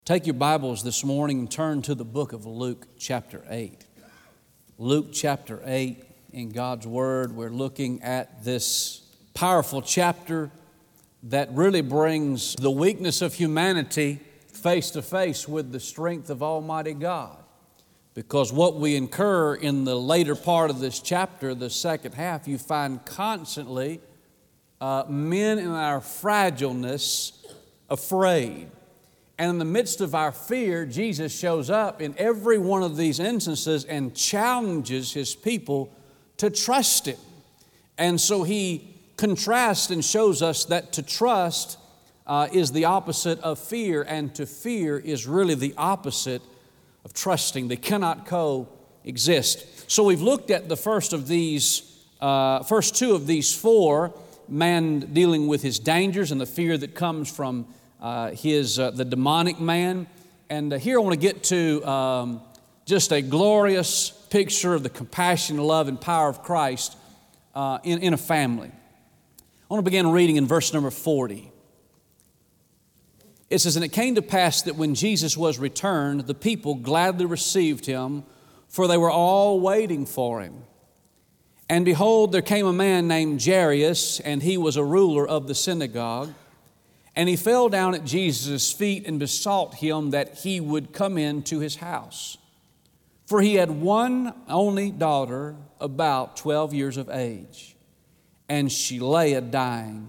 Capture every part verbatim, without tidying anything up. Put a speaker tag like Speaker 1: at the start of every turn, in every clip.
Speaker 1: Take your Bibles this morning and turn to the book of Luke chapter eight. Luke chapter eight, in God's Word, we're looking at this powerful chapter that really brings the weakness of humanity face to face with the strength of Almighty God. Because what we incur in the later part of this chapter, the second half, you find constantly uh, men in our fragileness afraid. And in the midst of our fear, Jesus shows up in every one of these instances and challenges His people to trust Him. And so He contrasts and shows us that to trust uh, is the opposite of fear, and to fear is really the opposite of trusting. They cannot coexist. So we've looked at the first of these, uh, first two of these four, man dealing with his dangers and the fear that comes from Uh, his uh, the demonic man. And uh, here I want to get to um, just a glorious picture of the compassion, love, and power of Christ uh, in, in a family. I want to begin reading in verse number forty. It says, "And it came to pass that when Jesus was returned, the people gladly received Him, for they were all waiting for Him. And behold, there came a man named Jairus, and he was a ruler of the synagogue. And he fell down at Jesus' feet and besought Him that He would come into his house. For he had one only daughter, about twelve years of age, and she lay a dying.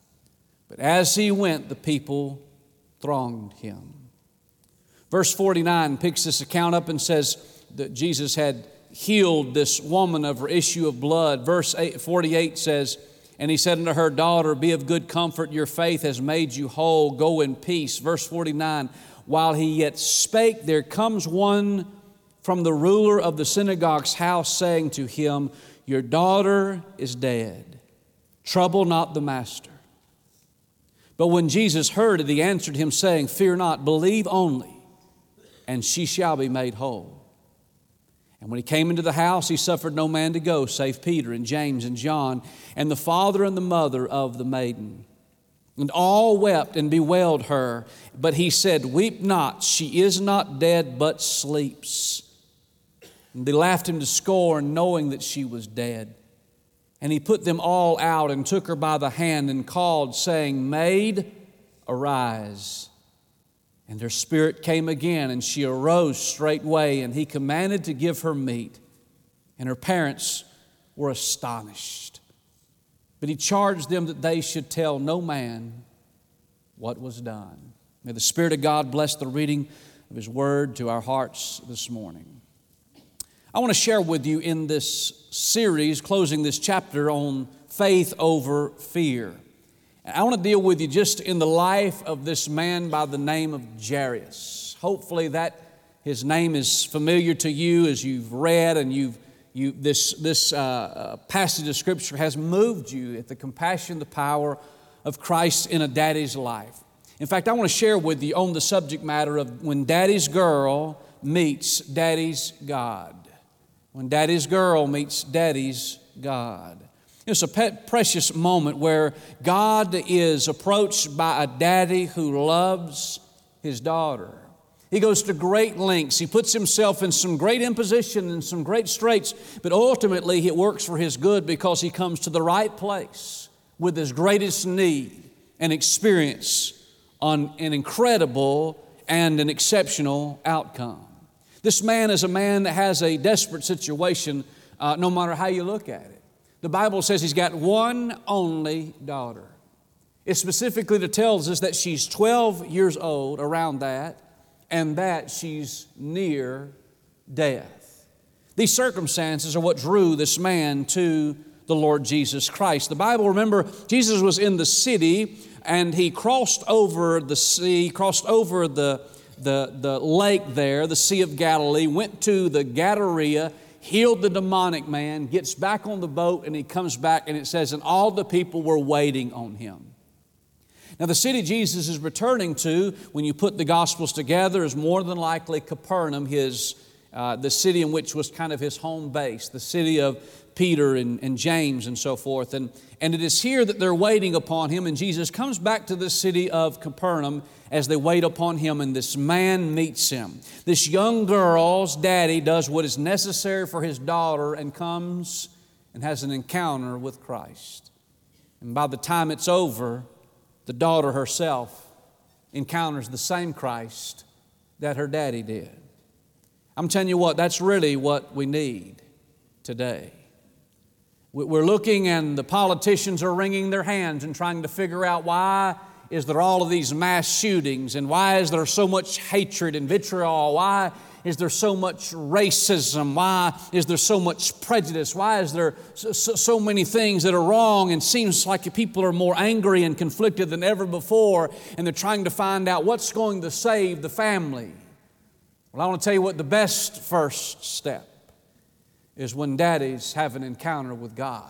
Speaker 1: But as he went, the people thronged Him." Verse forty-nine picks this account up and says that Jesus had healed this woman of her issue of blood. Verse forty-eight says, "And He said unto her, Daughter, be of good comfort, your faith has made you whole, go in peace." Verse forty-nine, "While he yet spake, there comes one from the ruler of the synagogue's house, saying to him, Your daughter is dead. Trouble not the master." But when Jesus heard it, He answered him, saying, "Fear not, believe only, and she shall be made whole." And when he came into the house, he suffered no man to go, save Peter and James and John, and the father and the mother of the maiden. And all wept and bewailed her. But he said, "Weep not, she is not dead, but sleeps." And they laughed him to scorn, knowing that she was dead. And he put them all out and took her by the hand and called, saying, "Maid, arise." And her spirit came again, and she arose straightway, and he commanded to give her meat. And her parents were astonished. But he charged them that they should tell no man what was done. May the Spirit of God bless the reading of His Word to our hearts this morning. I want to share with you in this series, closing this chapter, on faith over fear. I want to deal with you just in the life of this man by the name of Jairus. Hopefully that his name is familiar to you as you've read and you've you this this uh, passage of Scripture has moved you at the compassion, the power of Christ in a daddy's life. In fact, I want to share with you on the subject matter of when daddy's girl meets daddy's God. When daddy's girl meets daddy's God. It's a pet, precious moment where God is approached by a daddy who loves his daughter. He goes to great lengths. He puts himself in some great imposition and some great straits, but ultimately it works for his good because he comes to the right place with his greatest need and experience on an incredible and an exceptional outcome. This man is a man that has a desperate situation uh, no matter how you look at it. The Bible says he's got one only daughter. It specifically tells us that she's twelve years old, around that, and that she's near death. These circumstances are what drew this man to the Lord Jesus Christ. The Bible, remember, Jesus was in the city and he crossed over the sea, crossed over the, the, the lake there, the Sea of Galilee, went to the Gadara, healed the demonic man, gets back on the boat, and he comes back, and it says, and all the people were waiting on him. Now, the city Jesus is returning to, when you put the Gospels together, is more than likely Capernaum, his uh, the city in which was kind of his home base, the city of Peter and, and James and so forth. And, and it is here that they're waiting upon him, and Jesus comes back to the city of Capernaum as they wait upon him, and this man meets him. This young girl's daddy does what is necessary for his daughter and comes and has an encounter with Christ. And by the time it's over, the daughter herself encounters the same Christ that her daddy did. I'm telling you what, that's really what we need today. We're looking and the politicians are wringing their hands and trying to figure out why is there all of these mass shootings and why is there so much hatred and vitriol? Why is there so much racism? Why is there so much prejudice? Why is there so, so, so many things that are wrong and seems like people are more angry and conflicted than ever before, and they're trying to find out what's going to save the family? Well, I want to tell you what the best first step is when daddies have an encounter with God.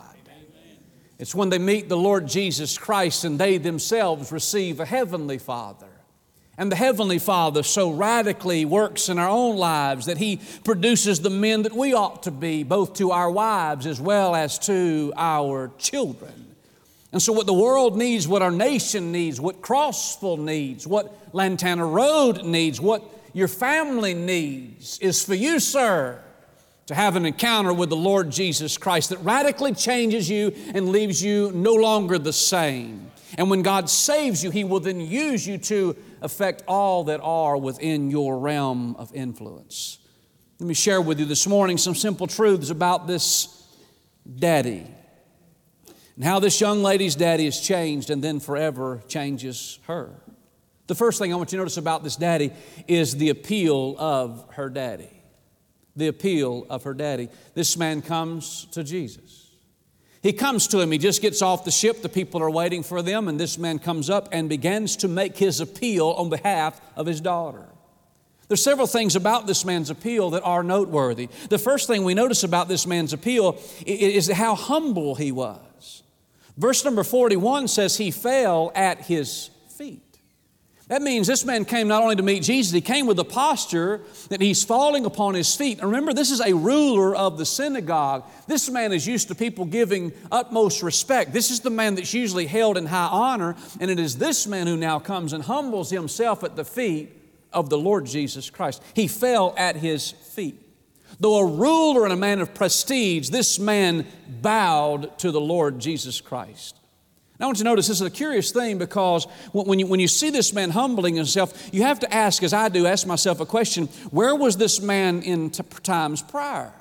Speaker 1: It's when they meet the Lord Jesus Christ and they themselves receive a Heavenly Father. And the Heavenly Father so radically works in our own lives that He produces the men that we ought to be, both to our wives as well as to our children. And so what the world needs, what our nation needs, what Crossville needs, what Lantana Road needs, what your family needs is for you, sir, to have an encounter with the Lord Jesus Christ that radically changes you and leaves you no longer the same. And when God saves you, He will then use you to affect all that are within your realm of influence. Let me share with you this morning some simple truths about this daddy and how this young lady's daddy has changed and then forever changes her. The first thing I want you to notice about this daddy is the appeal of her daddy. The appeal of her daddy. This man comes to Jesus. He comes to him. He just gets off the ship. The people are waiting for them, and this man comes up and begins to make his appeal on behalf of his daughter. There's several things about this man's appeal that are noteworthy. The first thing we notice about this man's appeal is how humble he was. Verse number forty-one says he fell at his feet. That means this man came not only to meet Jesus, he came with a posture that he's falling upon his feet. And remember, this is a ruler of the synagogue. This man is used to people giving utmost respect. This is the man that's usually held in high honor. And it is this man who now comes and humbles himself at the feet of the Lord Jesus Christ. He fell at his feet. Though a ruler and a man of prestige, this man bowed to the Lord Jesus Christ. Now, I want you to notice this is a curious thing because when you, when you see this man humbling himself, you have to ask, as I do, ask myself a question, where was this man in t- times prior?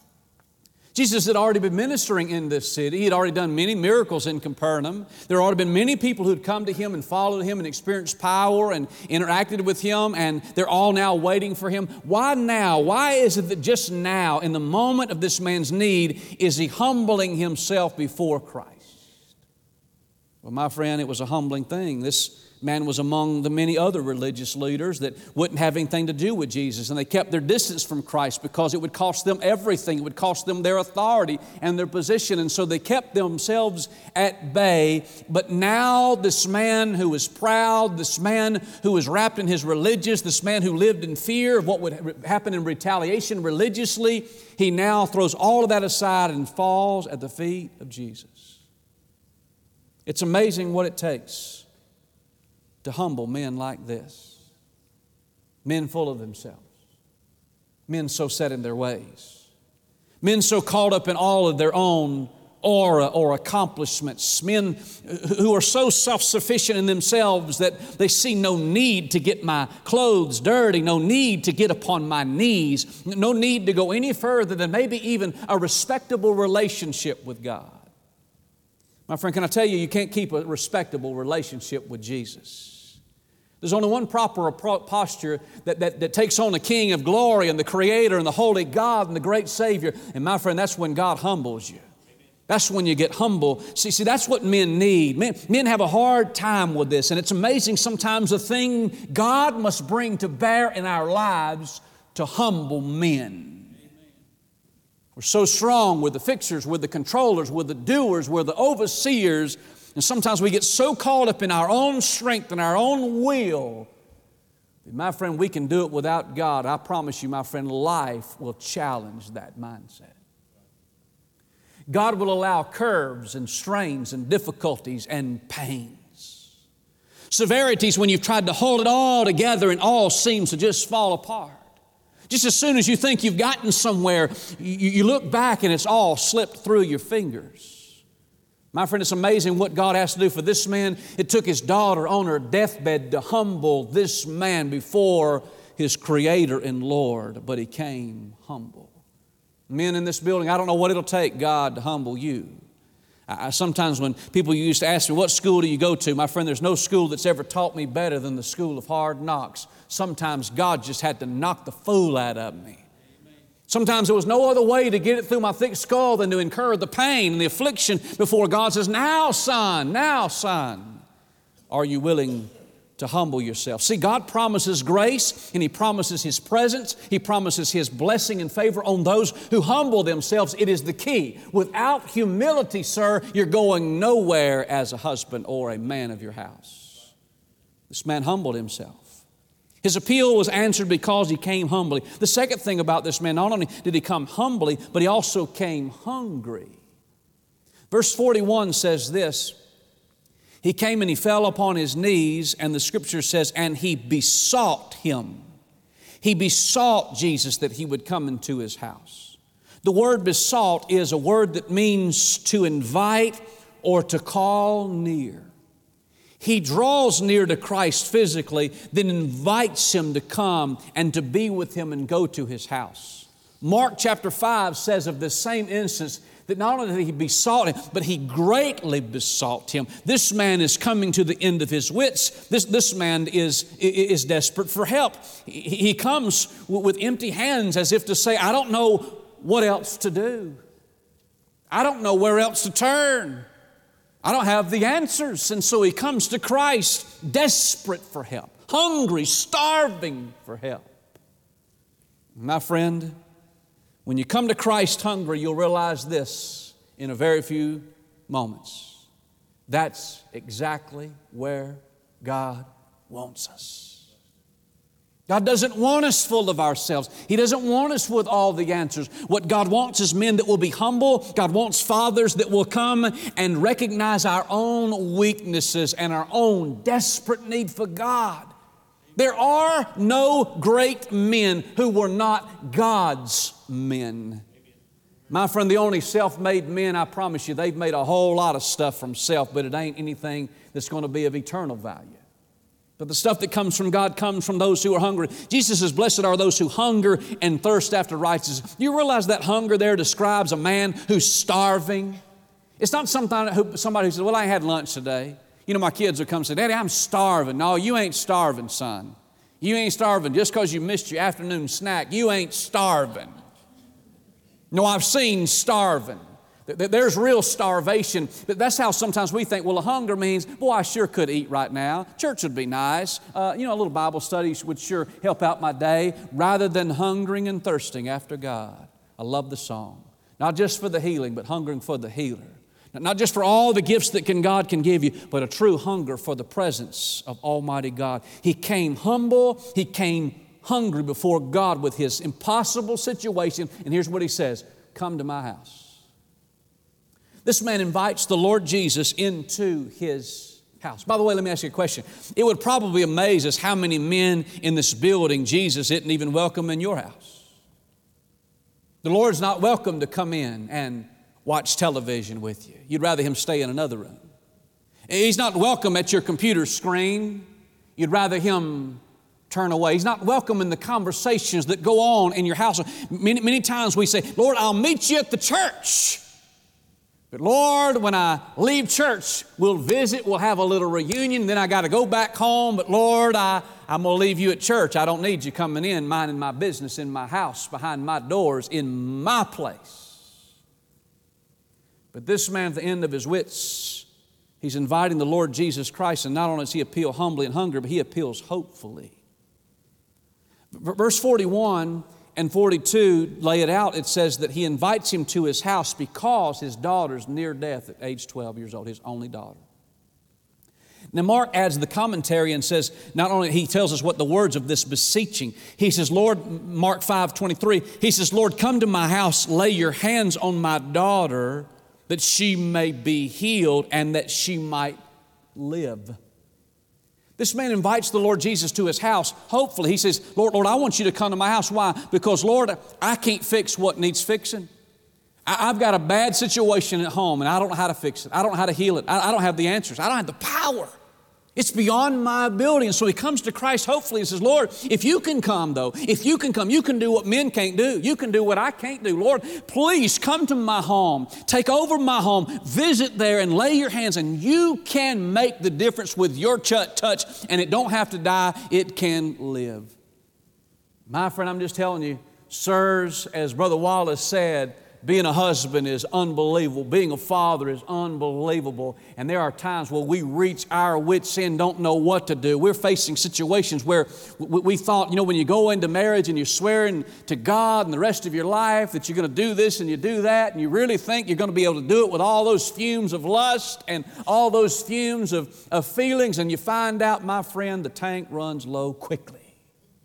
Speaker 1: Jesus had already been ministering in this city. He had already done many miracles in Capernaum. There had already been many people who had come to Him and followed Him and experienced power and interacted with Him, and they're all now waiting for Him. Why now? Why is it that just now, in the moment of this man's need, is he humbling himself before Christ? Well, my friend, it was a humbling thing. This man was among the many other religious leaders that wouldn't have anything to do with Jesus, and they kept their distance from Christ because it would cost them everything. It would cost them their authority and their position, and so they kept themselves at bay. But now this man who was proud, this man who was wrapped in his religious, this man who lived in fear of what would happen in retaliation religiously, he now throws all of that aside and falls at the feet of Jesus. It's amazing what it takes to humble men like this. Men full of themselves. Men so set in their ways. Men so caught up in all of their own aura or accomplishments. Men who are so self-sufficient in themselves that they see no need to get my clothes dirty, no need to get upon my knees, no need to go any further than maybe even a respectable relationship with God. My friend, can I tell you, you can't keep a respectable relationship with Jesus. There's only one proper posture that, that, that takes on the King of glory and the Creator and the Holy God and the great Savior. And my friend, that's when God humbles you. That's when you get humble. See, see, that's what men need. Men, men have a hard time with this. And it's amazing sometimes the thing God must bring to bear in our lives to humble men. We're so strong with the fixers, with the controllers, with the doers, with the overseers, and sometimes we get so caught up in our own strength and our own will My friend, we can do it without God. I promise you, my friend, life will challenge that mindset. God will allow curves and strains and difficulties and pains. Severities when you've tried to hold it all together and all seems to just fall apart. Just as soon as you think you've gotten somewhere, you, you look back and it's all slipped through your fingers. My friend, it's amazing what God has to do for this man. It took his daughter on her deathbed to humble this man before his Creator and Lord, but he came humble. Men in this building, I don't know what it'll take God to humble you. I, sometimes when people used to ask me, what school do you go to? My friend, there's no school that's ever taught me better than the school of hard knocks. Sometimes God just had to knock the fool out of me. Sometimes there was no other way to get it through my thick skull than to incur the pain and the affliction before God says, now son, now son, are you willing to humble yourself? See, God promises grace and He promises His presence. He promises His blessing and favor on those who humble themselves. It is the key. Without humility, sir, you're going nowhere as a husband or a man of your house. This man humbled himself. His appeal was answered because he came humbly. The second thing about this man, not only did he come humbly, but he also came hungry. Verse forty-one says this, he came and he fell upon his knees, and the Scripture says, and he besought Him. He besought Jesus that he would come into his house. The word besought is a word that means to invite or to call near. He draws near to Christ physically, then invites Him to come and to be with Him and go to His house. Mark chapter five says of this same instance that not only did He besought Him, but He greatly besought Him. This man is coming to the end of his wits. This, this man is, is desperate for help. He, he comes with empty hands as if to say, I don't know what else to do. I don't know where else to turn. I don't have the answers. And so he comes to Christ desperate for help, hungry, starving for help. My friend, when you come to Christ hungry, you'll realize this in a very few moments. That's exactly where God wants us. God doesn't want us full of ourselves. He doesn't want us with all the answers. What God wants is men that will be humble. God wants fathers that will come and recognize our own weaknesses and our own desperate need for God. There are no great men who were not God's men. My friend, the only self-made men, I promise you, they've made a whole lot of stuff from self, but it ain't anything that's going to be of eternal value. But the stuff that comes from God comes from those who are hungry. Jesus says, blessed are those who hunger and thirst after righteousness. You realize that hunger there describes a man who's starving? It's not somebody who, somebody who says, well, I had lunch today. You know, my kids will come and say, Daddy, I'm starving. No, you ain't starving, son. You ain't starving just because you missed your afternoon snack. You ain't starving. No, I've seen starving. There's real starvation. That's how sometimes we think, well, a hunger means, boy, I sure could eat right now. Church would be nice. Uh, you know, a little Bible study would sure help out my day, rather than hungering and thirsting after God. I love the song. Not just for the healing, but hungering for the healer. Not just for all the gifts that can God can give you, but a true hunger for the presence of Almighty God. He came humble. He came hungry before God with his impossible situation. And here's what he says, come to my house. This man invites the Lord Jesus into his house. By the way, let me ask you a question. It would probably amaze us how many men in this building Jesus isn't even welcome in your house. The Lord's not welcome to come in and watch television with you. You'd rather Him stay in another room. He's not welcome at your computer screen. You'd rather Him turn away. He's not welcome in the conversations that go on in your house. Many, many times we say, Lord, I'll meet you at the church. But Lord, when I leave church, we'll visit, we'll have a little reunion, then I got to go back home. But Lord, I, I'm going to leave you at church. I don't need you coming in, minding my business in my house, behind my doors, in my place. But this man at the end of his wits, he's inviting the Lord Jesus Christ, and not only does he appeal humbly and hungry, but he appeals hopefully. Verse forty-one and forty-two lay it out. It says that he invites him to his house because his daughter's near death at age twelve years old, his only daughter. Now, Mark adds the commentary and says, not only he tells us what the words of this beseeching, he says, Lord, Mark five twenty-three, he says, Lord, come to my house, lay your hands on my daughter, that she may be healed and that she might live. This man invites the Lord Jesus to his house. Hopefully, he says, Lord, Lord, I want you to come to my house. Why? Because, Lord, I can't fix what needs fixing. I, I've got a bad situation at home, and I don't know how to fix it. I don't know how to heal it. I, I don't have the answers. I don't have the power. It's beyond my ability. And so he comes to Christ hopefully and says, Lord, if you can come though, if you can come, you can do what men can't do. You can do what I can't do. Lord, please come to my home. Take over my home. Visit there and lay your hands, and you can make the difference with your touch, and it don't have to die. It can live. My friend, I'm just telling you, sirs, as Brother Wallace said, being a husband is unbelievable. Being a father is unbelievable. And there are times where we reach our wits' end, don't know what to do. We're facing situations where we thought, you know, when you go into marriage and you're swearing to God and the rest of your life that you're going to do this and you do that, and you really think you're going to be able to do it with all those fumes of lust and all those fumes of, of feelings, and you find out, my friend, the tank runs low quickly.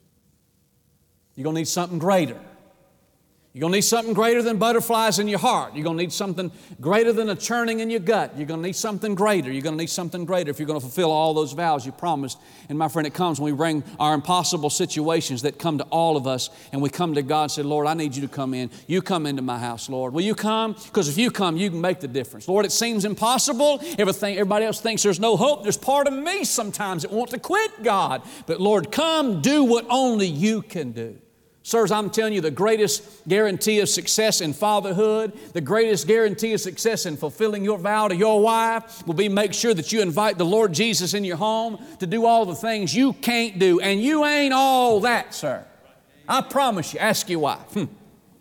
Speaker 1: You're going to need something greater. You're going to need something greater than butterflies in your heart. You're going to need something greater than a churning in your gut. You're going to need something greater. You're going to need something greater if you're going to fulfill all those vows you promised. And my friend, it comes when we bring our impossible situations that come to all of us, and we come to God and say, Lord, I need you to come in. You come into my house, Lord. Will you come? Because if you come, you can make the difference. Lord, it seems impossible. Everything, everybody else thinks there's no hope. There's part of me sometimes that wants to quit God. But Lord, come do what only you can do. Sirs, I'm telling you, the greatest guarantee of success in fatherhood, the greatest guarantee of success in fulfilling your vow to your wife will be make sure that you invite the Lord Jesus in your home to do all the things you can't do. And you ain't all that, sir. I promise you. Ask your wife. Hmm.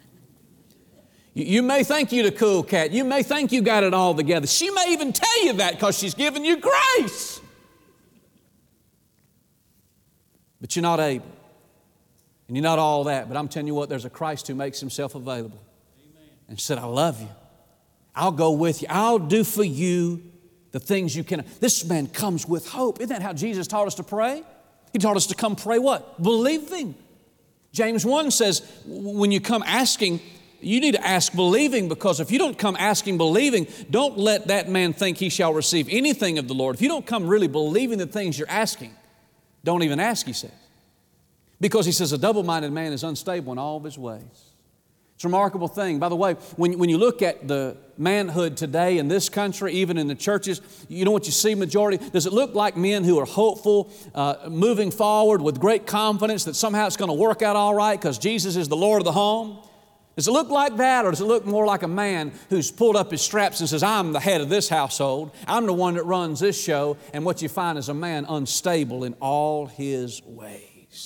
Speaker 1: You, you may think you're the cool cat. You may think you got it all together. She may even tell you that because she's giving you grace. But you're not able. And you're not all that, but I'm telling you what, there's a Christ who makes himself available. Amen. And said, I love you. I'll go with you. I'll do for you the things you can. This man comes with hope. Isn't that how Jesus taught us to pray? He taught us to come pray what? Believing. James one says, when you come asking, you need to ask believing, because if you don't come asking believing, don't let that man think he shall receive anything of the Lord. If you don't come really believing the things you're asking, don't even ask, he says. Because he says a double-minded man is unstable in all of his ways. It's a remarkable thing. By the way, when, when you look at the manhood today in this country, even in the churches, you know what you see majority? Does it look like men who are hopeful, uh, moving forward with great confidence that somehow it's going to work out all right because Jesus is the Lord of the home? Does it look like that, or does it look more like a man who's pulled up his straps and says, I'm the head of this household, I'm the one that runs this show, and what you find is a man unstable in all his ways?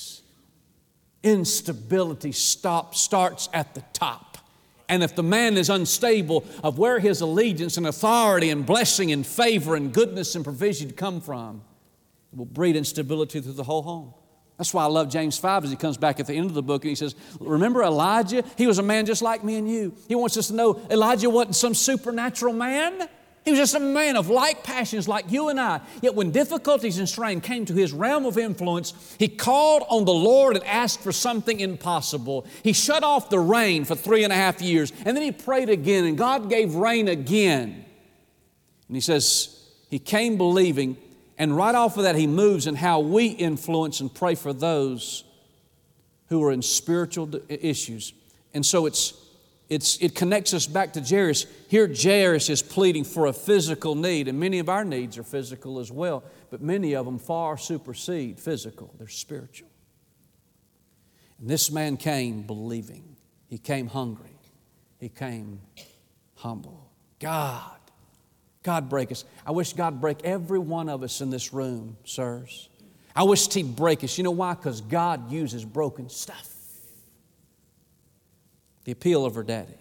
Speaker 1: Instability stop, starts at the top. And if the man is unstable of where his allegiance and authority and blessing and favor and goodness and provision come from, it will breed instability through the whole home. That's why I love James five as he comes back at the end of the book and he says, remember Elijah? He was a man just like me and you. He wants us to know Elijah wasn't some supernatural man. He was just a man of like passions like you and I. Yet when difficulties and strain came to his realm of influence, he called on the Lord and asked for something impossible. He shut off the rain for three and a half years, and then he prayed again, and God gave rain again. And he says, he came believing, and right off of that he moves in how we influence and pray for those who are in spiritual issues. And so it's It's, it connects us back to Jairus. Here Jairus is pleading for a physical need, and many of our needs are physical as well, but many of them far supersede physical. They're spiritual. And this man came believing. He came hungry. He came humble. God, God break us. I wish God break every one of us in this room, sirs. I wish He'd break us. You know why? Because God uses broken stuff. The appeal of her daddy.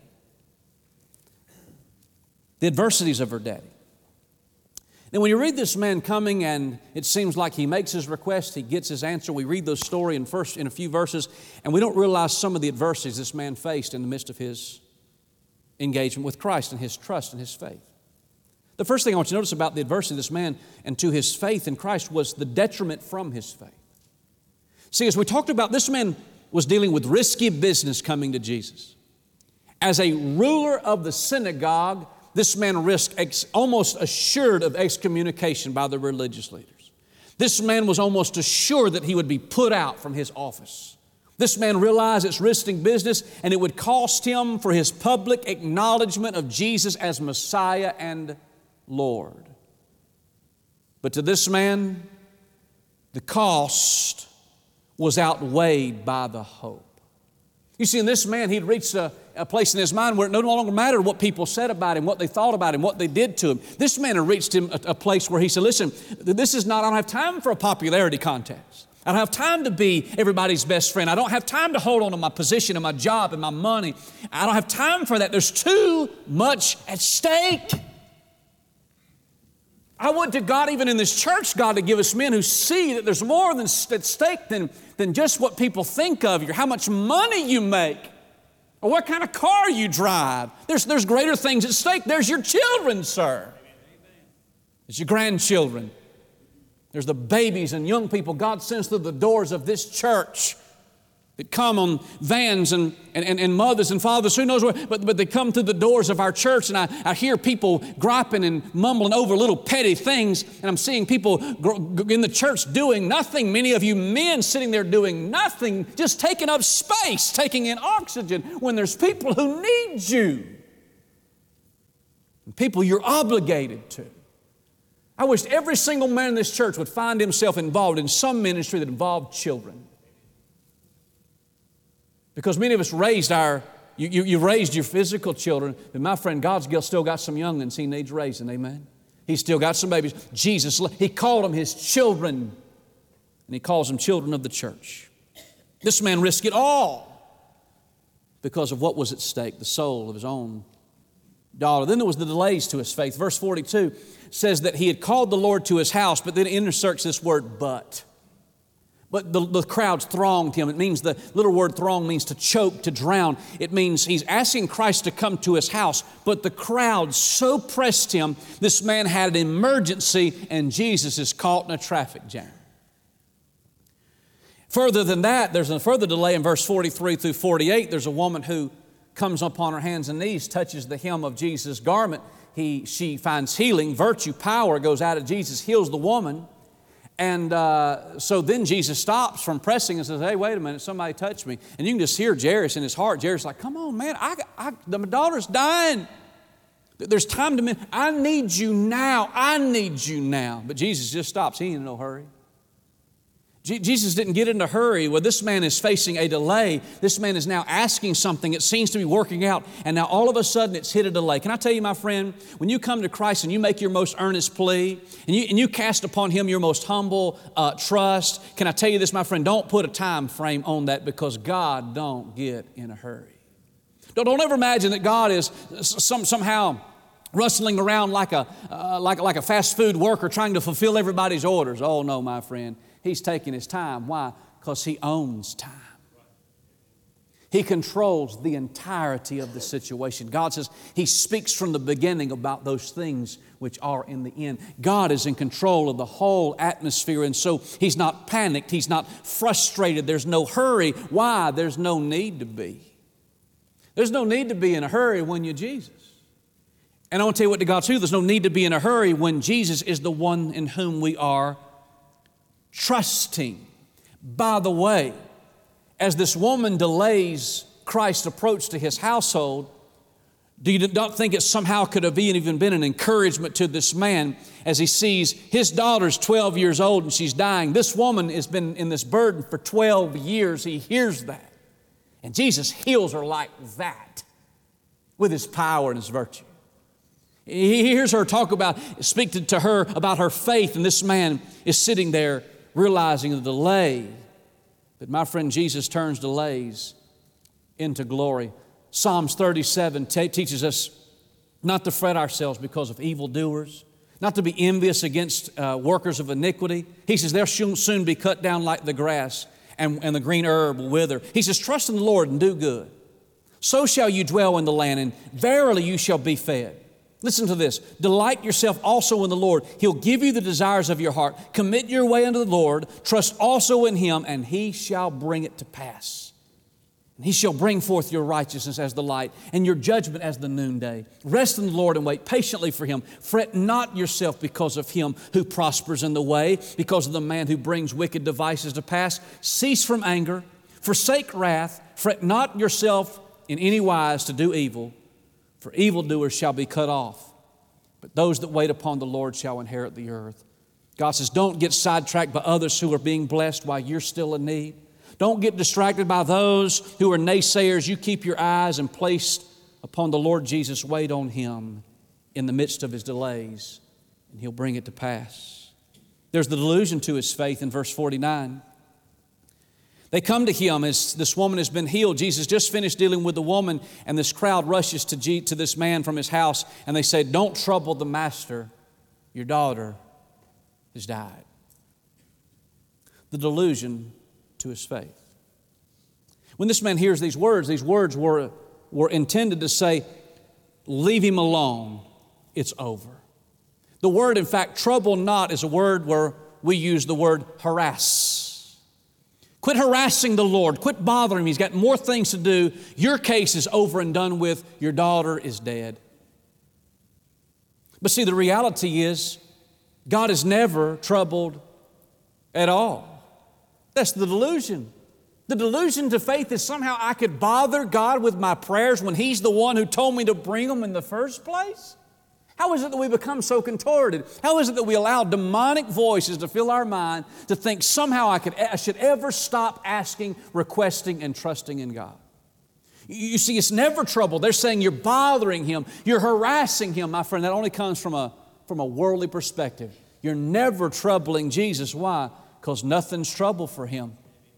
Speaker 1: The adversities of her daddy. Then when you read this man coming and it seems like he makes his request, he gets his answer. We read those story in first in a few verses, and we don't realize some of the adversities this man faced in the midst of his engagement with Christ and his trust and his faith. The first thing I want you to notice about the adversity of this man and to his faith in Christ was the detriment from his faith. See, as we talked about, this man was dealing with risky business coming to Jesus. As a ruler of the synagogue, this man risked ex- almost assured of excommunication by the religious leaders. This man was almost assured that he would be put out from his office. This man realized it's risking business, and it would cost him for his public acknowledgement of Jesus as Messiah and Lord. But to this man, the cost was outweighed by the hope. You see, in this man, he'd reached a, a place in his mind where it no longer mattered what people said about him, what they thought about him, what they did to him. This man had reached him a, a place where he said, listen, this is not, I don't have time for a popularity contest. I don't have time to be everybody's best friend. I don't have time to hold on to my position and my job and my money. I don't have time for that. There's too much at stake. I would to God, even in this church, God, to give us men who see that there's more than at stake than, than just what people think of you, how much money you make, or what kind of car you drive. There's, there's greater things at stake. There's your children, sir. There's your grandchildren. There's the babies and young people God sends through the doors of this church that come on vans and, and, and mothers and fathers, who knows what, but, but they come through the doors of our church, and I, I hear people griping and mumbling over little petty things, and I'm seeing people in the church doing nothing. Many of you men sitting there doing nothing, just taking up space, taking in oxygen, when there's people who need you, and people you're obligated to. I wish every single man in this church would find himself involved in some ministry that involved children. Because many of us raised our, you, you, you raised your physical children, but my friend, God's still got some young'uns He needs raising, amen? He's still got some babies. Jesus, He called them His children, and He calls them children of the church. This man risked it all because of what was at stake, the soul of his own daughter. Then there was the delays to his faith. Verse forty-two says that he had called the Lord to his house, but then it inserts this word, but. But the, the crowds thronged him. It means, the little word throng means to choke, to drown. It means he's asking Christ to come to his house, but the crowd so pressed him, this man had an emergency, and Jesus is caught in a traffic jam. Further than that, there's a further delay in verse forty-three through forty-eight. There's a woman who comes upon her hands and knees, touches the hem of Jesus' garment. He, she finds healing, virtue, power goes out of Jesus, heals the woman. And uh, so then Jesus stops from pressing and says, hey, wait a minute, somebody touched me. And you can just hear Jairus in his heart. Jairus is like, come on, man, I, I, my daughter's dying. There's time to, I need you now. I need you now. But Jesus just stops. He ain't in no hurry. Je- Jesus didn't get in a hurry. Well, this man is facing a delay. This man is now asking something. It seems to be working out. And now all of a sudden it's hit a delay. Can I tell you, my friend, when you come to Christ and you make your most earnest plea and you, and you cast upon Him your most humble uh, trust, can I tell you this, my friend, don't put a time frame on that, because God don't get in a hurry. Don't, don't ever imagine that God is some, somehow rustling around like a, uh, like, like a fast food worker trying to fulfill everybody's orders. Oh no, my friend. He's taking His time. Why? Because He owns time. He controls the entirety of the situation. God says He speaks from the beginning about those things which are in the end. God is in control of the whole atmosphere, and so He's not panicked. He's not frustrated. There's no hurry. Why? There's no need to be. There's no need to be in a hurry when you're Jesus. And I want to tell you what to God's truth. There's no need to be in a hurry when Jesus is the one in whom we are trusting. By the way, as this woman delays Christ's approach to his household, do you not think it somehow could have even been an encouragement to this man as he sees his daughter's twelve years old and she's dying? This woman has been in this burden for twelve years. He hears that. And Jesus heals her like that with His power and His virtue. He hears her talk about, speak to, to her about her faith, and this man is sitting there realizing the delay. But my friend, Jesus turns delays into glory. Psalms thirty-seven t- teaches us not to fret ourselves because of evildoers, not to be envious against uh, workers of iniquity. He says they'll soon be cut down like the grass, and, and the green herb will wither. He says, trust in the Lord and do good. So shall you dwell in the land, and verily you shall be fed. Listen to this. Delight yourself also in the Lord. He'll give you the desires of your heart. Commit your way unto the Lord. Trust also in Him, and He shall bring it to pass. And He shall bring forth your righteousness as the light, and your judgment as the noonday. Rest in the Lord and wait patiently for Him. Fret not yourself because of him who prospers in the way, because of the man who brings wicked devices to pass. Cease from anger. Forsake wrath. Fret not yourself in any wise to do evil, for evildoers shall be cut off, but those that wait upon the Lord shall inherit the earth. God says, don't get sidetracked by others who are being blessed while you're still in need. Don't get distracted by those who are naysayers. You keep your eyes and placed upon the Lord Jesus. Wait on Him in the midst of His delays, and He'll bring it to pass. There's the delusion to His faith in verse forty-nine. They come to Him as this woman has been healed. Jesus just finished dealing with the woman, and this crowd rushes to, G, to this man from his house, and they say, don't trouble the Master. Your daughter has died. The delusion to his faith. When this man hears these words, these words were, were intended to say, leave him alone. It's over. The word, in fact, trouble not, is a word where we use the word harass. Quit harassing the Lord. Quit bothering him. He's got more things to do. Your case is over and done with. Your daughter is dead. But see, the reality is God is never troubled at all. That's the delusion. The delusion to faith is somehow I could bother God with my prayers when He's the one who told me to bring them in the first place. How is it that we become so contorted? How is it that we allow demonic voices to fill our mind to think somehow I, could, I should ever stop asking, requesting, and trusting in God? You see, it's never trouble. They're saying you're bothering Him, you're harassing Him. My friend, that only comes from a, from a worldly perspective. You're never troubling Jesus. Why? Because nothing's trouble for Him.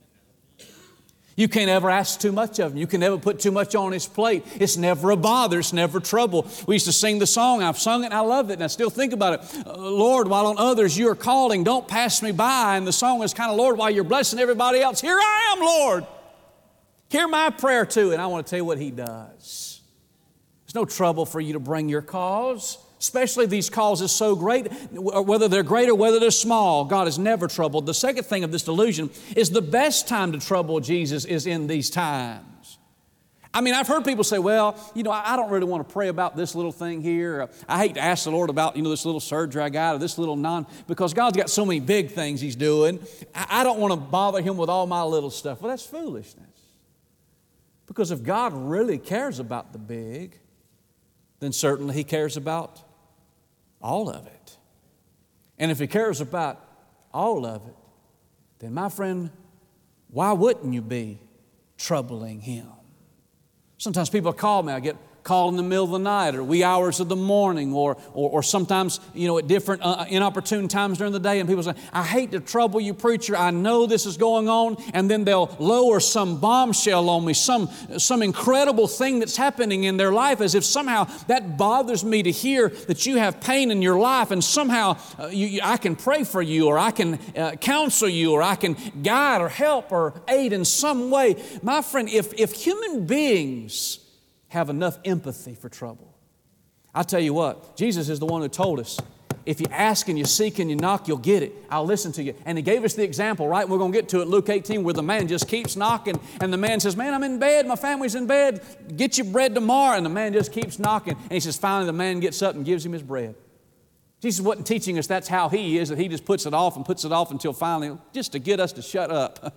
Speaker 1: You can't ever ask too much of Him. You can never put too much on His plate. It's never a bother. It's never trouble. We used to sing the song. I've sung it and I love it and I still think about it. Uh, Lord, while on others you are calling, don't pass me by. And the song is kind of, Lord, while you're blessing everybody else, here I am, Lord. Hear my prayer too. And I want to tell you what He does. There's no trouble for you to bring your cause. Especially these causes so great, whether they're great or whether they're small, God is never troubled. The second thing of this delusion is the best time to trouble Jesus is in these times. I mean, I've heard people say, well, you know, I don't really want to pray about this little thing here. I hate to ask the Lord about, you know, this little surgery I got or this little non, because God's got so many big things He's doing. I don't want to bother Him with all my little stuff. Well, that's foolishness. Because if God really cares about the big, then certainly He cares about all of it. And if He cares about all of it, then my friend, why wouldn't you be troubling Him? Sometimes people call me. I get called in the middle of the night or wee hours of the morning or or, or sometimes, you know, at different uh, inopportune times during the day, and people say, I hate to trouble you, preacher. I know this is going on. And then they'll lower some bombshell on me, some, some incredible thing that's happening in their life, as if somehow that bothers me to hear that you have pain in your life, and somehow uh, you, you, I can pray for you, or I can uh, counsel you, or I can guide or help or aid in some way. My friend, if, if human beings have enough empathy for trouble, I tell you what, Jesus is the one who told us, if you ask and you seek and you knock, you'll get it. I'll listen to you. And He gave us the example, right? We're going to get to it, Luke eighteen, where the man just keeps knocking, and the man says, man, I'm in bed, my family's in bed, get your bread tomorrow. And the man just keeps knocking, and he says, finally the man gets up and gives him his bread. Jesus wasn't teaching us that's how He is, that He just puts it off and puts it off until finally, just to get us to shut up.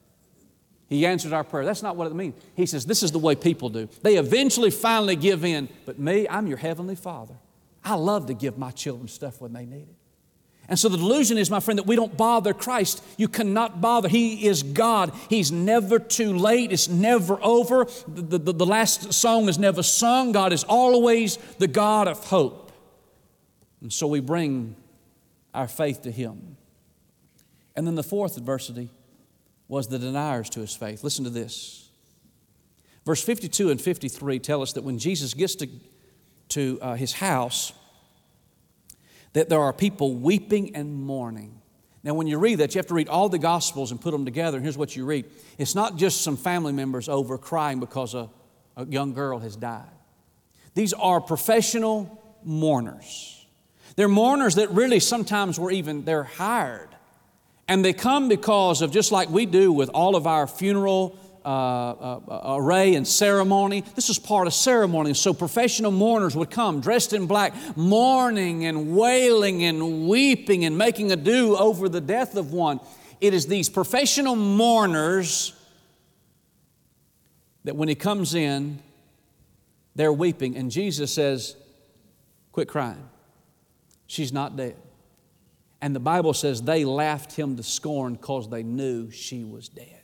Speaker 1: He answers our prayer. That's not what it means. He says, this is the way people do. They eventually finally give in. But me, I'm your Heavenly Father. I love to give my children stuff when they need it. And so the delusion is, my friend, that we don't bother Christ. You cannot bother. He is God. He's never too late. It's never over. The, the, the last song is never sung. God is always the God of hope. And so we bring our faith to Him. And then the fourth adversity was the deniers to His faith. Listen to this. Verse fifty-two and fifty-three tell us that when Jesus gets to, to uh, His house, that there are people weeping and mourning. Now, when you read that, you have to read all the Gospels and put them together. And here's what you read. It's not just some family members over crying because a, a young girl has died. These are professional mourners. They're mourners that really sometimes were even, they're hired. And they come because of, just like we do with all of our funeral uh, uh, array and ceremony, this is part of ceremony. So professional mourners would come dressed in black, mourning and wailing and weeping and making ado over the death of one. It is these professional mourners that when He comes in, they're weeping. And Jesus says, quit crying. She's not dead. And the Bible says they laughed Him to scorn because they knew she was dead.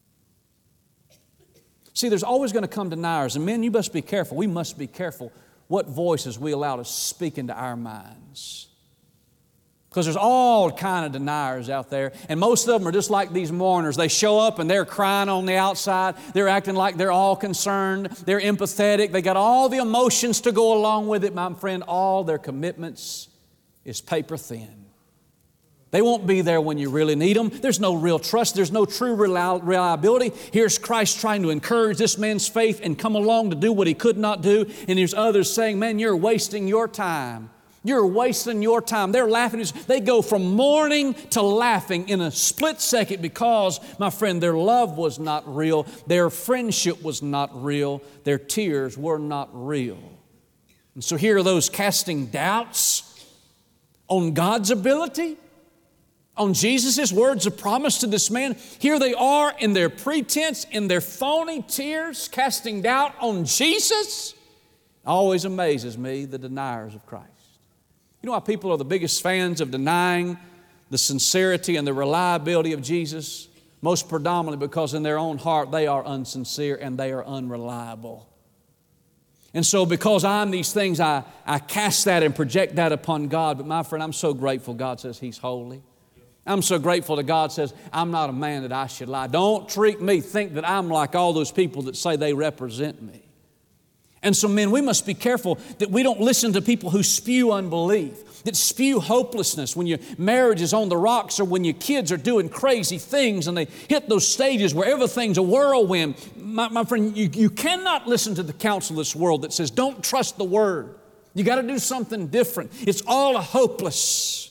Speaker 1: See, there's always going to come deniers. And men, you must be careful. We must be careful what voices we allow to speak into our minds. Because there's all kind of deniers out there. And most of them are just like these mourners. They show up and they're crying on the outside. They're acting like they're all concerned. They're empathetic. They got all the emotions to go along with it. My friend, all their commitments is paper thin. They won't be there when you really need them. There's no real trust. There's no true reliability. Here's Christ trying to encourage this man's faith and come along to do what he could not do. And there's others saying, man, you're wasting your time. You're wasting your time. They're laughing. They go from mourning to laughing in a split second because, my friend, their love was not real. Their friendship was not real. Their tears were not real. And so here are those casting doubts on God's ability, on Jesus' words of promise to this man. Here they are in their pretense, in their phony tears, casting doubt on Jesus. It always amazes me, the deniers of Christ. You know why people are the biggest fans of denying the sincerity and the reliability of Jesus? Most predominantly because in their own heart they are unsincere and they are unreliable. And so because I'm these things, I, I cast that and project that upon God. But my friend, I'm so grateful God says He's holy. I'm so grateful that God says, I'm not a man that I should lie. Don't treat me, think that I'm like all those people that say they represent me. And so, men, we must be careful that we don't listen to people who spew unbelief, that spew hopelessness when your marriage is on the rocks or when your kids are doing crazy things and they hit those stages where everything's a whirlwind. My, my friend, you, you cannot listen to the counsel of this world that says, don't trust the Word. You got to do something different. It's all hopeless.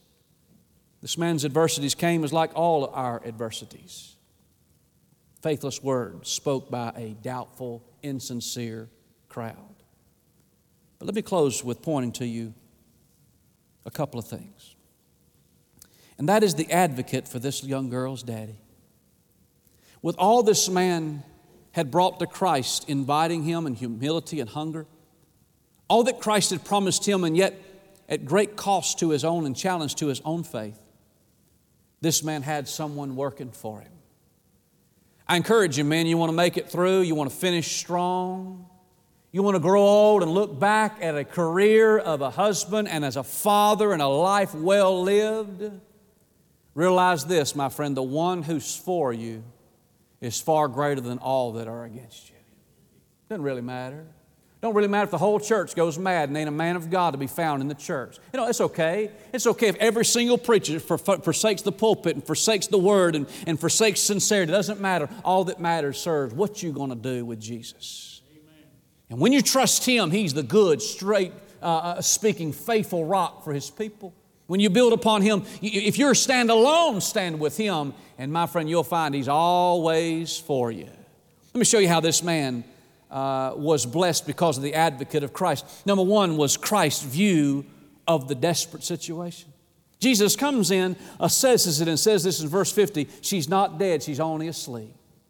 Speaker 1: This man's adversities came as like all our adversities. Faithless words spoke by a doubtful, insincere crowd. But let me close with pointing to you a couple of things. And that is the advocate for this young girl's daddy. With all this man had brought to Christ, inviting him in humility and hunger, all that Christ had promised him, and yet at great cost to his own and challenge to his own faith, this man had someone working for him. I encourage you, man, you want to make it through, you want to finish strong, you want to grow old and look back at a career of a husband and as a father and a life well lived. Realize this, my friend, the one who's for you is far greater than all that are against you. Doesn't really matter. Don't really matter if the whole church goes mad and ain't a man of God to be found in the church. You know, it's okay. It's okay if every single preacher forsakes the pulpit and forsakes the word and, and forsakes sincerity. It doesn't matter. All that matters, sir, is what you're going to do with Jesus. Amen. And when you trust Him, He's the good, straight, uh, speaking, faithful rock for His people. When you build upon Him, if you're stand alone, stand with Him. And my friend, you'll find He's always for you. Let me show you how this man Uh, was blessed because of the advocate of Christ. Number one was Christ's view of the desperate situation. Jesus comes in, assesses it, and says this in verse fifty, she's not dead, she's only asleep.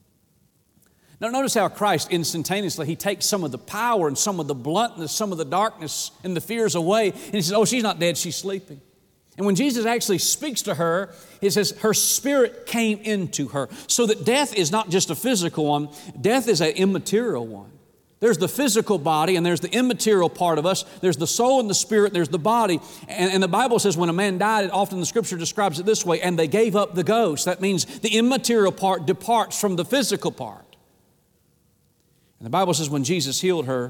Speaker 1: Now notice how Christ instantaneously, He takes some of the power and some of the bluntness, some of the darkness and the fears away, and He says, oh, she's not dead, she's sleeping. And when Jesus actually speaks to her, He says her spirit came into her. So that death is not just a physical one, death is an immaterial one. There's the physical body and there's the immaterial part of us. There's the soul and the spirit, there's the body. And, and the Bible says when a man died, often the Scripture describes it this way, and they gave up the ghost. That means the immaterial part departs from the physical part. And the Bible says when Jesus healed her,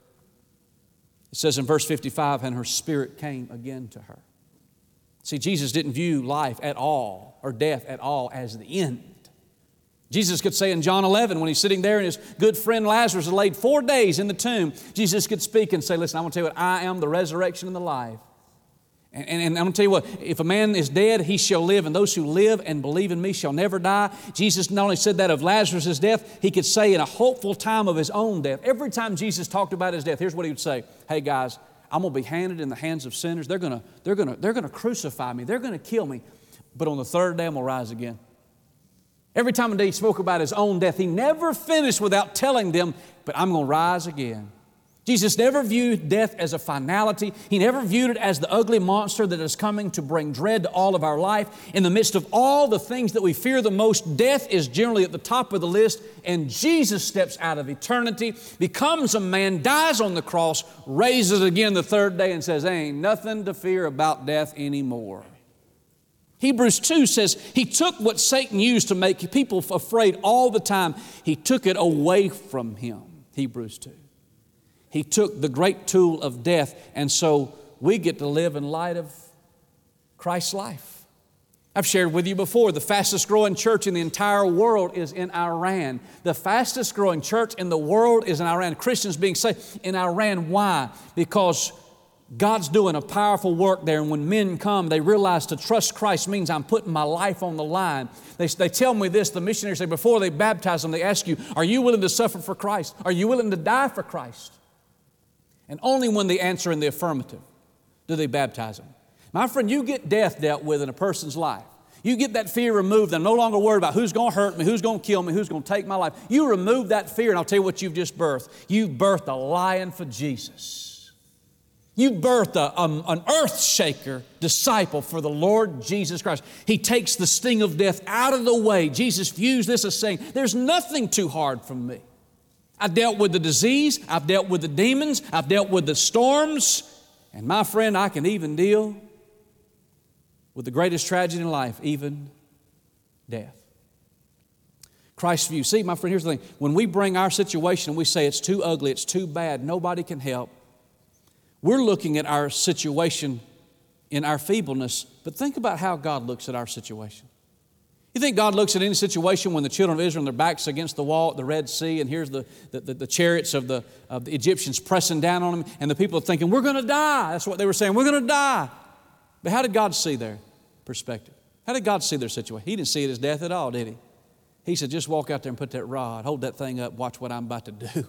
Speaker 1: it says in verse fifty-five, and her spirit came again to her. See, Jesus didn't view life at all, or death at all, as the end. Jesus could say in John eleven, when he's sitting there and his good friend Lazarus is laid four days in the tomb, Jesus could speak and say, listen, I want to tell you what, I am the resurrection and the life. And, and, and I'm going to tell you what, if a man is dead, he shall live, and those who live and believe in me shall never die. Jesus not only said that of Lazarus' death, he could say in a hopeful time of his own death. Every time Jesus talked about his death, here's what he would say. Hey guys, I'm going to be handed in the hands of sinners. They're going to, they're going to, they're going to crucify me. They're going to kill me. But on the third day, I'm going to rise again. Every time he spoke about his own death, he never finished without telling them, but I'm going to rise again. Jesus never viewed death as a finality. He never viewed it as the ugly monster that is coming to bring dread to all of our life. In the midst of all the things that we fear the most, death is generally at the top of the list, and Jesus steps out of eternity, becomes a man, dies on the cross, raises again the third day, and says, ain't nothing to fear about death anymore. Hebrews two says he took what Satan used to make people afraid all the time. He took it away from him, Hebrews two. He took the great tool of death, and so we get to live in light of Christ's life. I've shared with you before, the fastest growing church in the entire world is in Iran. The fastest growing church in the world is in Iran. Christians being saved in Iran. Why? Because God's doing a powerful work there, and when men come, they realize to trust Christ means I'm putting my life on the line. They, they tell me this, the missionaries say, before they baptize them, they ask you, are you willing to suffer for Christ? Are you willing to die for Christ? And only when they answer in the affirmative do they baptize them. My friend, you get death dealt with in a person's life. You get that fear removed. I'm no longer worried about who's going to hurt me, who's going to kill me, who's going to take my life. You remove that fear, and I'll tell you what you've just birthed. You've birthed a lion for Jesus. You birthed a, um, an earth-shaker disciple for the Lord Jesus Christ. He takes the sting of death out of the way. Jesus views this as saying, there's nothing too hard for me. I've dealt with the disease. I've dealt with the demons. I've dealt with the storms. And my friend, I can even deal with the greatest tragedy in life, even death. Christ's view. See, my friend, here's the thing. When we bring our situation and we say it's too ugly, it's too bad, nobody can help, we're looking at our situation in our feebleness, but think about how God looks at our situation. You think God looks at any situation when the children of Israel, their backs against the wall at the Red Sea, and here's the, the, the, the chariots of the, of the Egyptians pressing down on them, and the people are thinking, we're going to die. That's what they were saying, we're going to die. But how did God see their perspective? How did God see their situation? He didn't see it as death at all, did he? He said, just walk out there and put that rod, hold that thing up, watch what I'm about to do.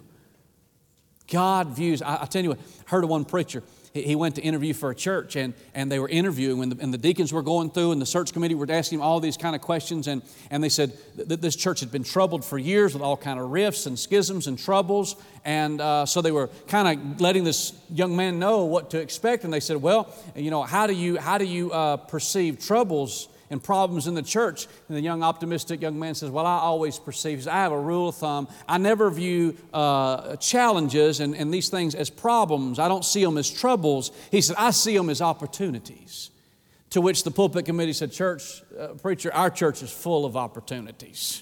Speaker 1: God views, I, I tell you what, I heard of one preacher, he, he went to interview for a church, and, and they were interviewing, and the, and the deacons were going through, and the search committee were asking him all these kind of questions, and, and they said that this church had been troubled for years with all kind of rifts and schisms and troubles, and uh, so they were kind of letting this young man know what to expect, and they said, well, you know, how do you, how do you uh, perceive troubles and problems in the church? And the young optimistic young man says, well, I always perceive, says, I have a rule of thumb. I never view uh, challenges and, and these things as problems. I don't see them as troubles. He said, I see them as opportunities. To which the pulpit committee said, church, uh, preacher, our church is full of opportunities.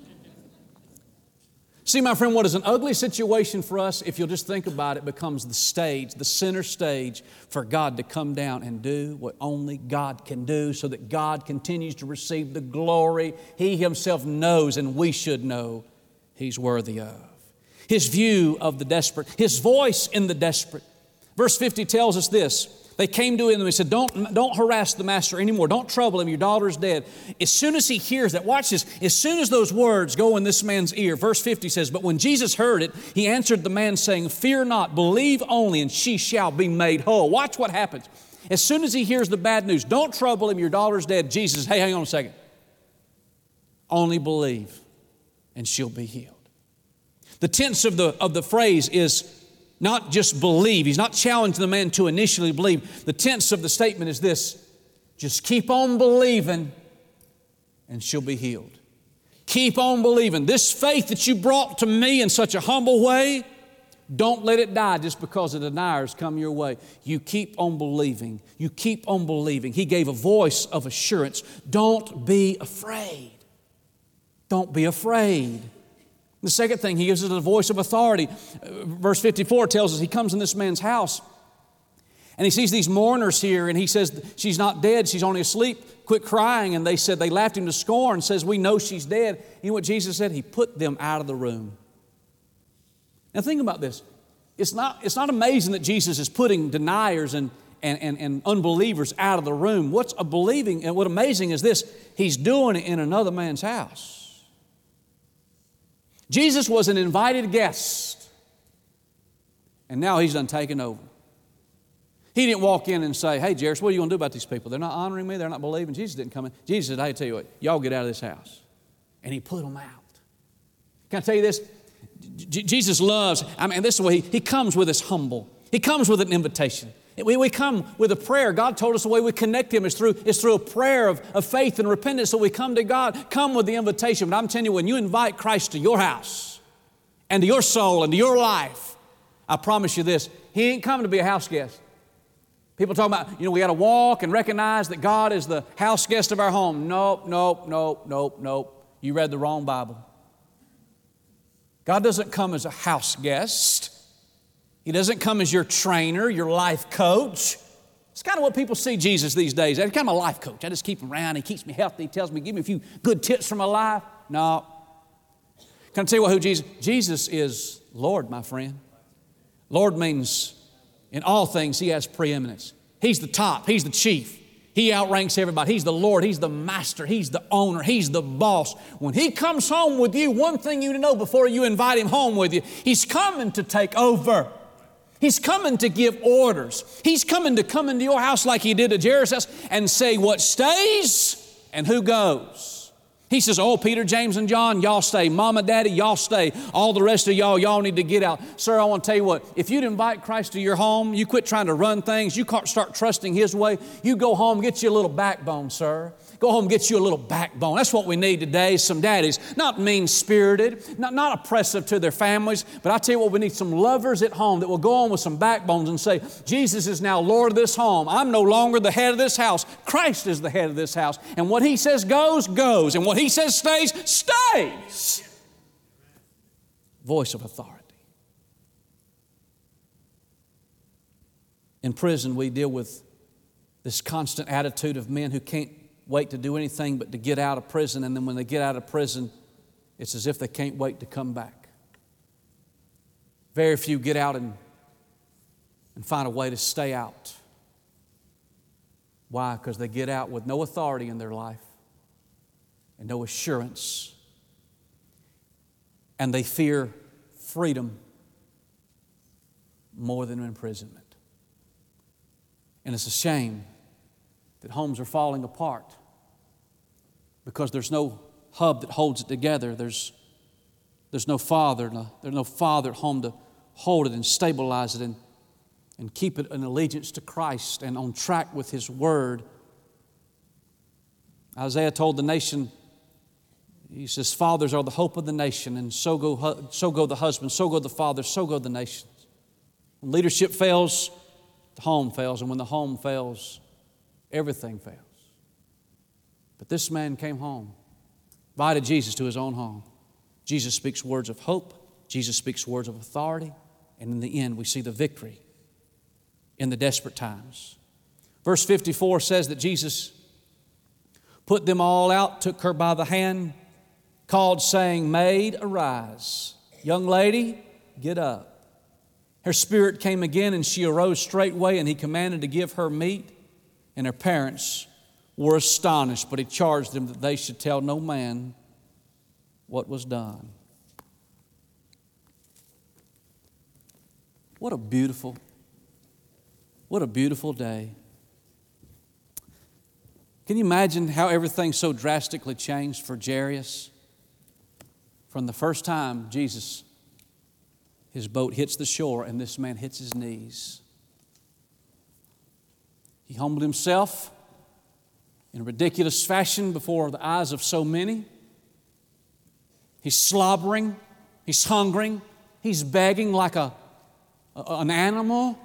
Speaker 1: See, my friend, what is an ugly situation for us, if you'll just think about it, becomes the stage, the center stage for God to come down and do what only God can do, so that God continues to receive the glory He Himself knows and we should know He's worthy of. His view of the desperate, His voice in the desperate. Verse fifty tells us this. They came to him and they said, don't, don't harass the master anymore. Don't trouble him. Your daughter's dead. As soon as he hears that, watch this. As soon as those words go in this man's ear, verse fifty says, but when Jesus heard it, he answered the man saying, fear not, believe only, and she shall be made whole. Watch what happens. As soon as he hears the bad news, don't trouble him. Your daughter's dead. Jesus says, hey, hang on a second. Only believe and she'll be healed. The tense of the, of the phrase is not just believe. He's not challenging the man to initially believe. The tense of the statement is this: just keep on believing and she'll be healed. Keep on believing. This faith that you brought to me in such a humble way, don't let it die just because the deniers come your way. You keep on believing. You keep on believing. He gave a voice of assurance. Don't be afraid. Don't be afraid. The second thing, he gives us a voice of authority. Verse fifty-four tells us he comes in this man's house And he sees these mourners here, and he says, she's not dead, she's only asleep. Quit crying. And they said, they laughed him to scorn and says, we know she's dead. You know what Jesus said? He put them out of the room. Now think about this. It's not, it's not amazing that Jesus is putting deniers and, and, and, and unbelievers out of the room. What's a believing, and what amazing is this, he's doing it in another man's house. Jesus was an invited guest, and now he's done taken over. He didn't walk in and say, hey, Jairus, what are you going to do about these people? They're not honoring me. They're not believing. Jesus didn't come in. Jesus said, I tell you what, y'all get out of this house. And he put them out. Can I tell you this? J- Jesus loves, I mean, this is the way he, he comes with us humble. He comes with an invitation. We, we come with a prayer. God told us the way we connect Him is through, is through a prayer of, of faith and repentance. So we come to God, come with the invitation. But I'm telling you, when you invite Christ to your house and to your soul and to your life, I promise you this, He ain't coming to be a house guest. People talk about, you know, we got to walk and recognize that God is the house guest of our home. Nope, nope, nope, nope, nope. You read the wrong Bible. God doesn't come as a house guest. He doesn't come as your trainer, your life coach. It's kind of what people see Jesus these days. He's kind of a life coach. I just keep him around. He keeps me healthy. He tells me, give me a few good tips for my life. No. Can I tell you what, who Jesus? Jesus is Lord, my friend. Lord means in all things He has preeminence. He's the top. He's the chief. He outranks everybody. He's the Lord. He's the master. He's the owner. He's the boss. When He comes home with you, one thing you need to know before you invite Him home with you, He's coming to take over. He's coming to give orders. He's coming to come into your house like He did to Jairus' house and say what stays and who goes. He says, oh, Peter, James, and John, y'all stay. Mama, Daddy, y'all stay. All the rest of y'all, y'all need to get out. Sir, I want to tell you what, if you'd invite Christ to your home, you quit trying to run things, you start trusting His way, you go home, get you a little backbone, sir. Go home, get you a little backbone. That's what we need today, some daddies. Not mean-spirited, not, not oppressive to their families, but I tell you what, we need some lovers at home that will go on with some backbones and say, Jesus is now Lord of this home. I'm no longer the head of this house. Christ is the head of this house. And what He says goes, goes. And what He says stays, stays. Voice of authority. In prison, we deal with this constant attitude of men who can't wait to do anything but to get out of prison, and then when they get out of prison, it's as if they can't wait to come back. Very few get out and, and find a way to stay out. Why? Because they get out with no authority in their life and no assurance, and they fear freedom more than imprisonment. And it's a shame that homes are falling apart because there's no hub that holds it together. There's, there's no father, no, there's no father at home to hold it and stabilize it and, and keep it in allegiance to Christ and on track with His Word. Isaiah told the nation, he says, fathers are the hope of the nation, and so go, so go the husbands, so go the fathers, so go the nations. When leadership fails, the home fails, and when the home fails, everything fails. But this man came home, invited Jesus to his own home. Jesus speaks words of hope. Jesus speaks words of authority. And in the end, we see the victory in the desperate times. Verse fifty-four says that Jesus put them all out, took her by the hand, called, saying, Maid, arise. Young lady, get up. Her spirit came again, and she arose straightway, and He commanded to give her meat. And her parents were astonished, but He charged them that they should tell no man what was done. What a beautiful, what a beautiful day. Can you imagine how everything so drastically changed for Jairus? From the first time Jesus, his boat hits the shore and this man hits his knees. He humbled himself in a ridiculous fashion before the eyes of so many. He's slobbering. He's hungering. He's begging like a, a, an animal.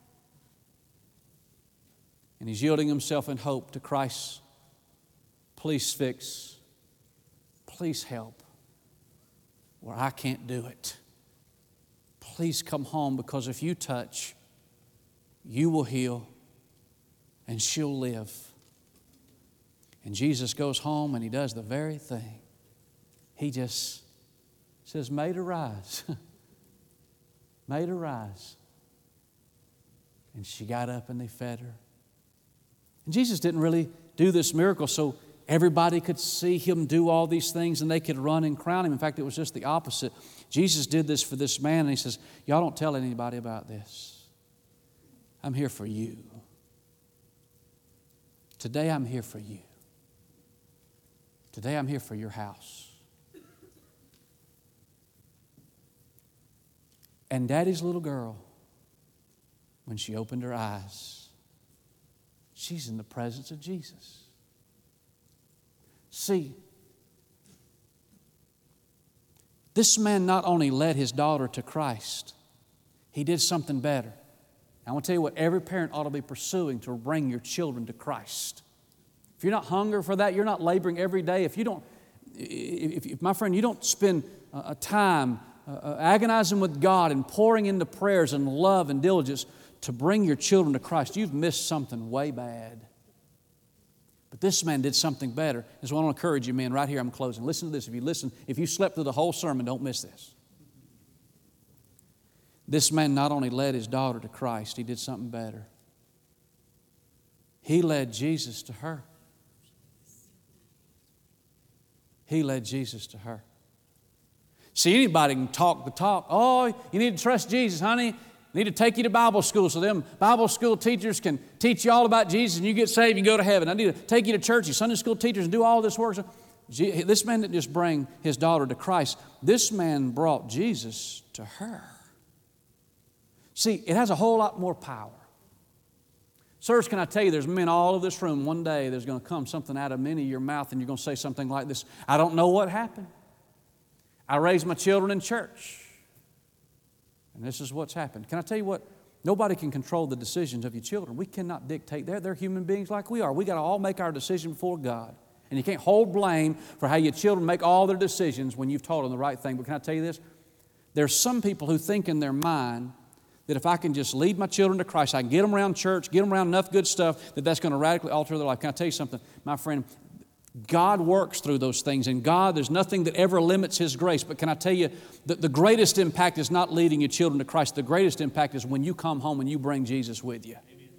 Speaker 1: And he's yielding himself in hope to Christ. Please fix. Please help where I can't do it. Please come home, because if you touch, you will heal, and she'll live. And Jesus goes home and he does the very thing. He just says, "Maid, arise." Maid, arise. And she got up and they fed her. And Jesus didn't really do this miracle so everybody could see him do all these things and they could run and crown him. In fact, it was just the opposite. Jesus did this for this man and he says, "Y'all don't tell anybody about this. I'm here for you. Today I'm here for you. Today I'm here for your house." And Daddy's little girl, when she opened her eyes, she's in the presence of Jesus. See, this man not only led his daughter to Christ, he did something better. I want to tell you what every parent ought to be pursuing to bring your children to Christ. If you're not hungry for that, you're not laboring every day. If you don't, if, if my friend, you don't spend a time uh, agonizing with God and pouring into prayers and love and diligence to bring your children to Christ, you've missed something way bad. But this man did something better. That's what I want to encourage you, men. Right here, I'm closing. Listen to this. If you listen, if you slept through the whole sermon, don't miss this. This man not only led his daughter to Christ, he did something better. He led Jesus to her. He led Jesus to her. See, anybody can talk the talk. "Oh, you need to trust Jesus, honey. Need to take you to Bible school so them Bible school teachers can teach you all about Jesus and you get saved and you go to heaven. I need to take you to church, you Sunday school teachers, and do all this work." This man didn't just bring his daughter to Christ. This man brought Jesus to her. See, it has a whole lot more power. Sirs, can I tell you, there's men all over this room, one day there's going to come something out of many of your mouth and you're going to say something like this: "I don't know what happened. I raised my children in church, and this is what's happened." Can I tell you what? Nobody can control the decisions of your children. We cannot dictate. They're, they're human beings like we are. We got to all make our decision before God. And you can't hold blame for how your children make all their decisions when you've taught them the right thing. But can I tell you this? There's some people who think in their mind that if I can just lead my children to Christ, I can get them around church, get them around enough good stuff, that that's going to radically alter their life. Can I tell you something? My friend, God works through those things, and God, there's nothing that ever limits His grace. But can I tell you that the greatest impact is not leading your children to Christ. The greatest impact is when you come home and you bring Jesus with you. Amen.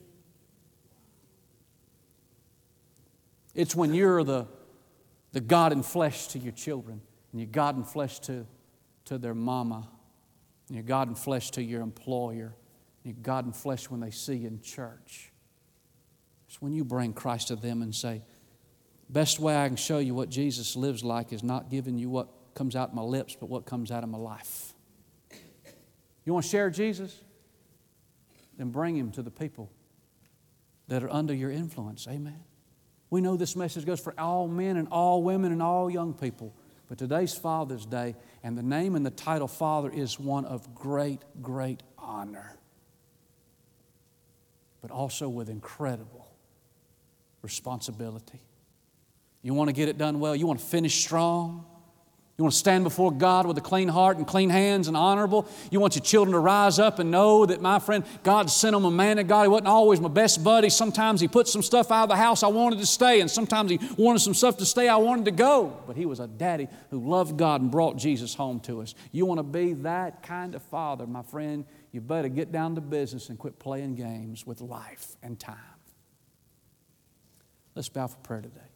Speaker 1: It's when you're the, the God in flesh to your children, and you're God in flesh to, to their mama, and you're God in flesh to your employer, and you're God in flesh when they see you in church. It's when you bring Christ to them and say, best way I can show you what Jesus lives like is not giving you what comes out of my lips, but what comes out of my life. You want to share Jesus? Then bring Him to the people that are under your influence. Amen. We know this message goes for all men and all women and all young people. But today's Father's Day, and the name and the title Father is one of great, great honor, but also with incredible responsibility. You want to get it done well? You want to finish strong? You want to stand before God with a clean heart and clean hands and honorable? You want your children to rise up and know that, my friend, God sent them a man of God. He wasn't always my best buddy. Sometimes He put some stuff out of the house I wanted to stay, and sometimes He wanted some stuff to stay I wanted to go. But He was a daddy who loved God and brought Jesus home to us. You want to be that kind of father, my friend, you better get down to business and quit playing games with life and time. Let's bow for prayer today.